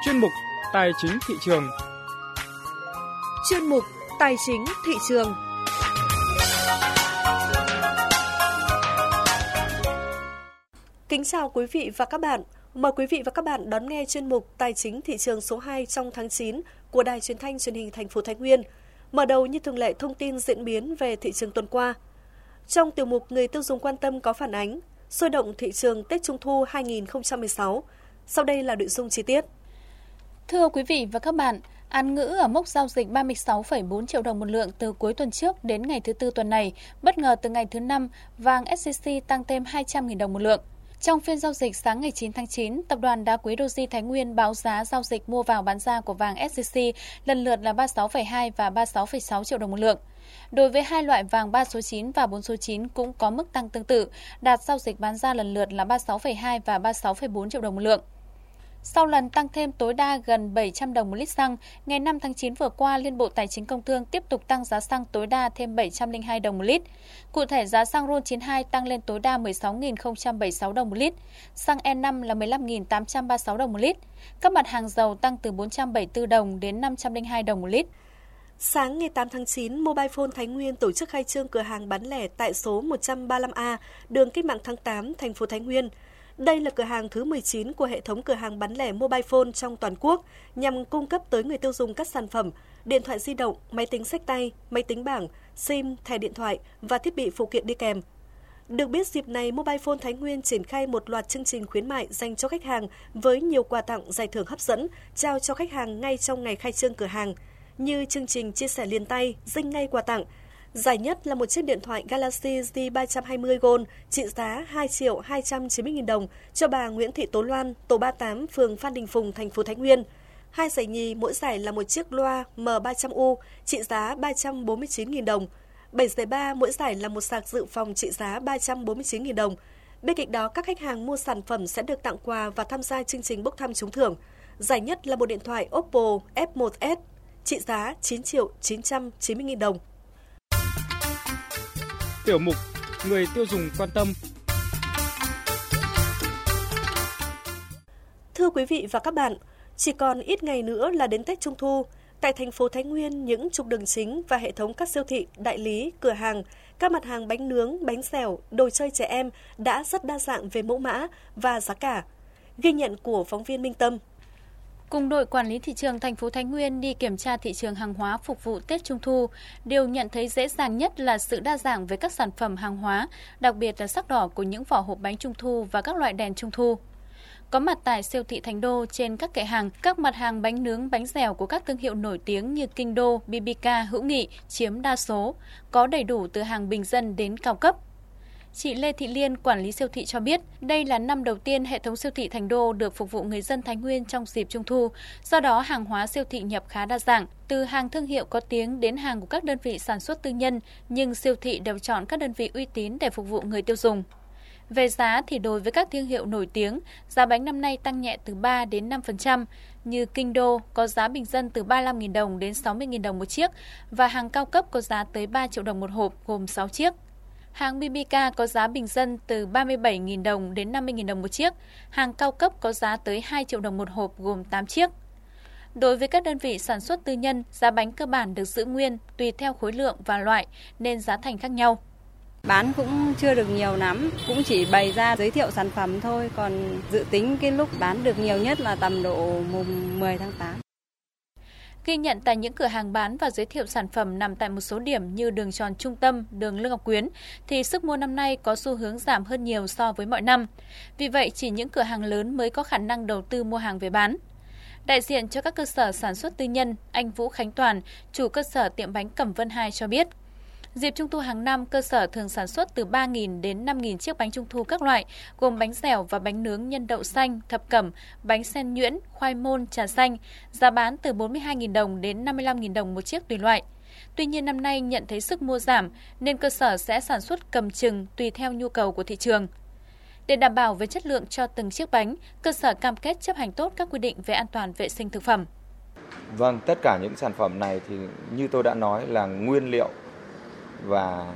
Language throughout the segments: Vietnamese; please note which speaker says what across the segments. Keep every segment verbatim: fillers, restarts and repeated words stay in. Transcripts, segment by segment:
Speaker 1: chuyên mục Tài chính thị trường.
Speaker 2: Chuyên mục Tài chính thị trường. Kính chào quý vị và các bạn. Mời quý vị và các bạn đón nghe chuyên mục Tài chính thị trường số hai trong tháng chín của Đài Truyền thanh Truyền hình thành phố Thái Nguyên. Mở đầu như thường lệ thông tin diễn biến về thị trường tuần qua. Trong tiểu mục Người tiêu dùng quan tâm có phản ánh sôi động thị trường Tết Trung thu hai không một sáu. Sau đây là nội dung chi tiết.
Speaker 3: Thưa quý vị và các bạn, Án ngữ ở mốc giao dịch ba mươi sáu phẩy bốn triệu đồng một lượng từ cuối tuần trước đến ngày thứ Tư tuần này, bất ngờ từ ngày thứ Năm, vàng ét xê xê tăng thêm hai trăm nghìn đồng một lượng. Trong phiên giao dịch sáng ngày chín tháng chín, Tập đoàn Đá quý Doji Thái Nguyên báo giá giao dịch mua vào bán ra của vàng ét xê xê lần lượt là ba mươi sáu phẩy hai và ba mươi sáu phẩy sáu triệu đồng một lượng. Đối với hai loại vàng ba số chín và bốn số chín cũng có mức tăng tương tự, đạt giao dịch bán ra lần lượt là ba mươi sáu phẩy hai và ba mươi sáu phẩy bốn triệu đồng một lượng. Sau lần tăng thêm tối đa gần bảy trăm đồng một lít xăng, ngày năm tháng chín vừa qua, Liên Bộ Tài chính Công Thương tiếp tục tăng giá xăng tối đa thêm bảy trăm lẻ hai đồng một lít. Cụ thể, giá xăng RON chín mươi hai tăng lên tối đa mười sáu nghìn không trăm bảy mươi sáu đồng một lít, xăng E năm là mười lăm nghìn tám trăm ba mươi sáu đồng một lít. Các mặt hàng dầu tăng từ bốn trăm bảy mươi tư đồng đến năm trăm lẻ hai đồng một lít.
Speaker 2: Sáng ngày tám tháng chín, Mobile Phone Thái Nguyên tổ chức khai trương cửa hàng bán lẻ tại số một trăm ba mươi lăm A, đường Cách mạng tháng tám, thành phố Thái Nguyên. Đây là cửa hàng thứ mười chín của hệ thống cửa hàng bán lẻ mobile phone trong toàn quốc nhằm cung cấp tới người tiêu dùng các sản phẩm điện thoại di động, máy tính xách tay, máy tính bảng, SIM, thẻ điện thoại và thiết bị phụ kiện đi kèm. Được biết, dịp này Mobile Phone Thái Nguyên triển khai một loạt chương trình khuyến mại dành cho khách hàng với nhiều quà tặng giải thưởng hấp dẫn trao cho khách hàng ngay trong ngày khai trương cửa hàng, như chương trình chia sẻ liền tay, dinh ngay quà tặng. Giải nhất là một chiếc điện thoại Galaxy Z ba trăm hai mươi Gold trị giá hai triệu hai trăm chín mươi nghìn đồng cho bà Nguyễn Thị Tố Loan, tổ ba mươi tám, phường Phan Đình Phùng, thành phố Thái Nguyên. Hai giải nhì, mỗi giải là một chiếc loa M ba trăm U trị giá ba trăm bốn mươi chín nghìn đồng. Bảy giải ba, mỗi giải là một sạc dự phòng trị giá ba trăm bốn mươi chín nghìn đồng. Bên cạnh đó, các khách hàng mua sản phẩm sẽ được tặng quà và tham gia chương trình bốc thăm trúng thưởng. Giải nhất là một điện thoại Oppo F một S trị giá chín triệu chín trăm chín mươi nghìn đồng.
Speaker 1: Tiểu mục Người tiêu dùng quan tâm.
Speaker 2: Thưa quý vị và các bạn, chỉ còn ít ngày nữa là đến Tết Trung thu. Tại thành phố Thái Nguyên, những trục đường chính và hệ thống các siêu thị, đại lý, cửa hàng, các mặt hàng bánh nướng, bánh xèo, đồ chơi trẻ em đã rất đa dạng về mẫu mã và giá cả. Ghi nhận của phóng viên Minh Tâm.
Speaker 3: Cùng đội quản lý thị trường thành phố Thái Nguyên đi kiểm tra thị trường hàng hóa phục vụ Tết Trung thu, điều nhận thấy dễ dàng nhất là sự đa dạng về các sản phẩm hàng hóa, đặc biệt là sắc đỏ của những vỏ hộp bánh Trung thu và các loại đèn Trung thu. Có mặt tại siêu thị Thành Đô, trên các kệ hàng, các mặt hàng bánh nướng, bánh dẻo của các thương hiệu nổi tiếng như Kinh Đô, bê bê ca, Hữu Nghị chiếm đa số, có đầy đủ từ hàng bình dân đến cao cấp. Chị Lê Thị Liên, quản lý siêu thị cho biết, đây là năm đầu tiên hệ thống siêu thị Thành Đô được phục vụ người dân Thái Nguyên trong dịp Trung thu. Do đó, hàng hóa siêu thị nhập khá đa dạng, từ hàng thương hiệu có tiếng đến hàng của các đơn vị sản xuất tư nhân, nhưng siêu thị đều chọn các đơn vị uy tín để phục vụ người tiêu dùng. Về giá thì đối với các thương hiệu nổi tiếng, giá bánh năm nay tăng nhẹ từ ba đến năm phần trăm, như Kinh Đô có giá bình dân từ ba mươi lăm nghìn đồng đến sáu mươi nghìn đồng một chiếc và hàng cao cấp có giá tới ba triệu đồng một hộp gồm sáu chiếc. Hàng bê bê ca có giá bình dân từ ba mươi bảy nghìn đồng đến năm mươi nghìn đồng một chiếc, hàng cao cấp có giá tới hai triệu đồng một hộp gồm tám chiếc. Đối với các đơn vị sản xuất tư nhân, giá bánh cơ bản được giữ nguyên tùy theo khối lượng và loại nên giá thành khác nhau.
Speaker 4: Bán cũng chưa được nhiều lắm, cũng chỉ bày ra giới thiệu sản phẩm thôi, còn dự tính cái lúc bán được nhiều nhất là tầm độ mùng mười tháng tám.
Speaker 3: Ghi nhận tại những cửa hàng bán và giới thiệu sản phẩm nằm tại một số điểm như đường Tròn Trung Tâm, đường Lương Ngọc Quyến, thì sức mua năm nay có xu hướng giảm hơn nhiều so với mọi năm. Vì vậy, chỉ những cửa hàng lớn mới có khả năng đầu tư mua hàng về bán. Đại diện cho các cơ sở sản xuất tư nhân, anh Vũ Khánh Toàn, chủ cơ sở tiệm bánh Cẩm Vân hai cho biết, dịp Trung thu hàng năm, cơ sở thường sản xuất từ ba nghìn đến năm nghìn chiếc bánh Trung thu các loại, gồm bánh dẻo và bánh nướng nhân đậu xanh, thập cẩm, bánh sen nhuyễn, khoai môn, trà xanh, giá bán từ bốn mươi hai nghìn đồng đến năm mươi lăm nghìn đồng một chiếc tùy loại. Tuy nhiên năm nay nhận thấy sức mua giảm nên cơ sở sẽ sản xuất cầm chừng tùy theo nhu cầu của thị trường. Để đảm bảo về chất lượng cho từng chiếc bánh, cơ sở cam kết chấp hành tốt các quy định về an toàn vệ sinh thực phẩm.
Speaker 5: Vâng, tất cả những sản phẩm này thì như tôi đã nói là nguyên liệu và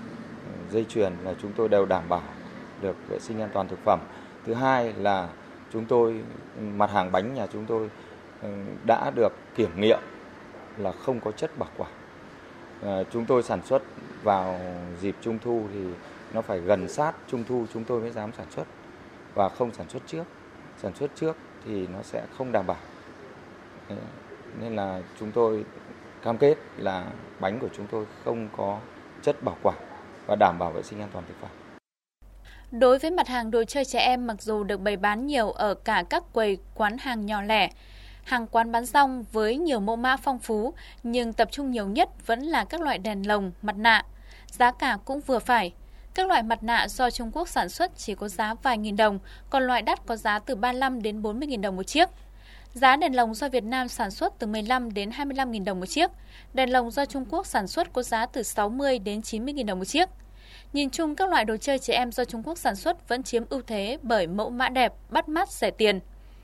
Speaker 5: dây chuyền là chúng tôi đều đảm bảo được vệ sinh an toàn thực phẩm. Thứ hai là chúng tôi mặt hàng bánh nhà chúng tôi đã được kiểm nghiệm là không có chất bảo quản. À, chúng tôi sản xuất vào dịp Trung thu thì nó phải gần sát Trung thu chúng tôi mới dám sản xuất, và không sản xuất trước. Sản xuất trước thì nó sẽ không đảm bảo. Đấy, nên là chúng tôi cam kết là bánh của chúng tôi không có chất bảo quản và đảm bảo vệ sinh an toàn thực phẩm.
Speaker 3: Đối với mặt hàng đồ chơi trẻ em, mặc dù được bày bán nhiều ở cả các quầy quán hàng nhỏ lẻ, hàng quán bán rong với nhiều mẫu mã phong phú, nhưng tập trung nhiều nhất vẫn là các loại đèn lồng, mặt nạ. Giá cả cũng vừa phải. Các loại mặt nạ do Trung Quốc sản xuất chỉ có giá vài nghìn đồng, còn loại đắt có giá từ ba mươi lăm đến bốn mươi nghìn đồng một chiếc. Giá đèn lồng do Việt Nam sản xuất từ mười lăm đến hai mươi lăm nghìn đồng một chiếc. Đèn lồng do Trung Quốc sản xuất có giá từ sáu mươi đến chín mươi nghìn đồng một chiếc. Nhìn chung, các loại đồ chơi trẻ em do Trung Quốc sản xuất vẫn chiếm ưu thế bởi mẫu mã đẹp, bắt mắt, rẻ tiền.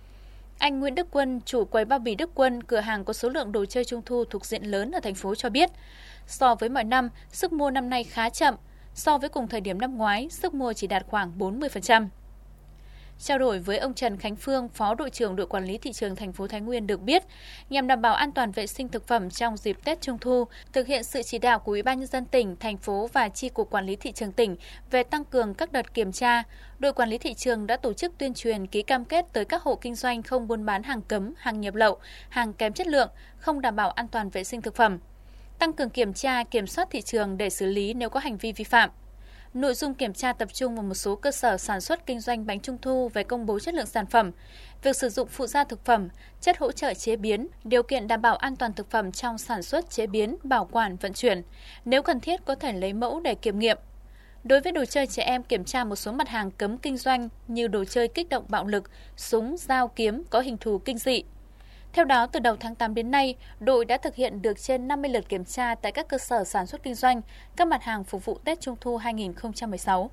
Speaker 3: Anh Nguyễn Đức Quân, chủ quầy bao bì Đức Quân, cửa hàng có số lượng đồ chơi Trung thu thuộc diện lớn ở thành phố cho biết, so với mọi năm, sức mua năm nay khá chậm. So với cùng thời điểm năm ngoái, sức mua chỉ đạt khoảng bốn mươi phần trăm. Trao đổi với ông Trần Khánh Phương, Phó đội trưởng đội quản lý thị trường thành phố Thái Nguyên được biết, nhằm đảm bảo an toàn vệ sinh thực phẩm trong dịp Tết Trung thu, thực hiện sự chỉ đạo của Ủy ban nhân dân tỉnh, thành phố và Chi cục Quản lý thị trường tỉnh về tăng cường các đợt kiểm tra, đội quản lý thị trường đã tổ chức tuyên truyền ký cam kết tới các hộ kinh doanh không buôn bán hàng cấm, hàng nhập lậu, hàng kém chất lượng, không đảm bảo an toàn vệ sinh thực phẩm. Tăng cường kiểm tra, kiểm soát thị trường để xử lý nếu có hành vi vi phạm. Nội dung kiểm tra tập trung vào một số cơ sở sản xuất kinh doanh bánh Trung thu về công bố chất lượng sản phẩm, việc sử dụng phụ gia thực phẩm, chất hỗ trợ chế biến, điều kiện đảm bảo an toàn thực phẩm trong sản xuất, chế biến, bảo quản, vận chuyển. Nếu cần thiết có thể lấy mẫu để kiểm nghiệm. Đối với đồ chơi trẻ em, kiểm tra một số mặt hàng cấm kinh doanh như đồ chơi kích động bạo lực, súng, dao, kiếm có hình thù kinh dị. Theo đó, từ đầu tháng tám đến nay, đội đã thực hiện được trên năm mươi lượt kiểm tra tại các cơ sở sản xuất kinh doanh các mặt hàng phục vụ Tết Trung thu hai nghìn không trăm mười sáu.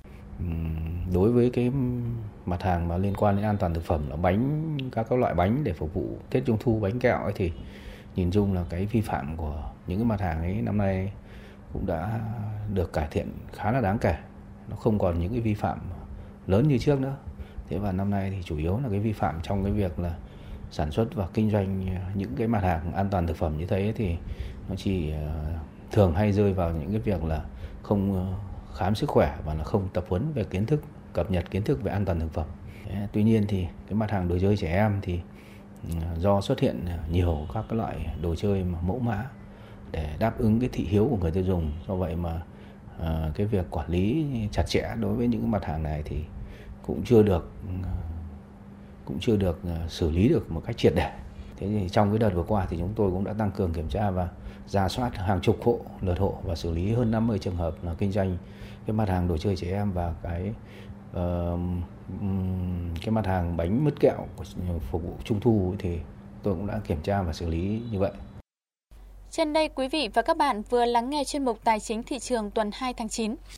Speaker 6: Đối với cái mặt hàng mà liên quan đến an toàn thực phẩm là bánh, các các loại bánh để phục vụ Tết Trung thu, bánh kẹo ấy, thì nhìn chung là cái vi phạm của những cái mặt hàng ấy năm nay cũng đã được cải thiện khá là đáng kể. Nó không còn những cái vi phạm lớn như trước nữa. Thế và năm nay thì chủ yếu là cái vi phạm trong cái việc là sản xuất và kinh doanh những cái mặt hàng an toàn thực phẩm như thế thì nó chỉ thường hay rơi vào những cái việc là không khám sức khỏe và là không tập huấn về kiến thức, cập nhật kiến thức về an toàn thực phẩm. Tuy nhiên thì cái mặt hàng đồ chơi trẻ em thì do xuất hiện nhiều các cái loại đồ chơi mà mẫu mã để đáp ứng cái thị hiếu của người tiêu dùng, do vậy mà cái việc quản lý chặt chẽ đối với những cái mặt hàng này thì cũng chưa được cũng chưa được xử lý được một cách triệt để. Thế thì trong cái đợt vừa qua thì chúng tôi cũng đã tăng cường kiểm tra và rà soát hàng chục hộ, lượt hộ và xử lý hơn năm mươi trường hợp là kinh doanh cái mặt hàng đồ chơi trẻ em và cái uh, cái mặt hàng bánh mứt kẹo phục vụ Trung thu thì tôi cũng đã kiểm tra và xử lý như vậy.
Speaker 3: Trên đây quý vị và các bạn vừa lắng nghe chuyên mục Tài chính thị trường tuần hai tháng chín.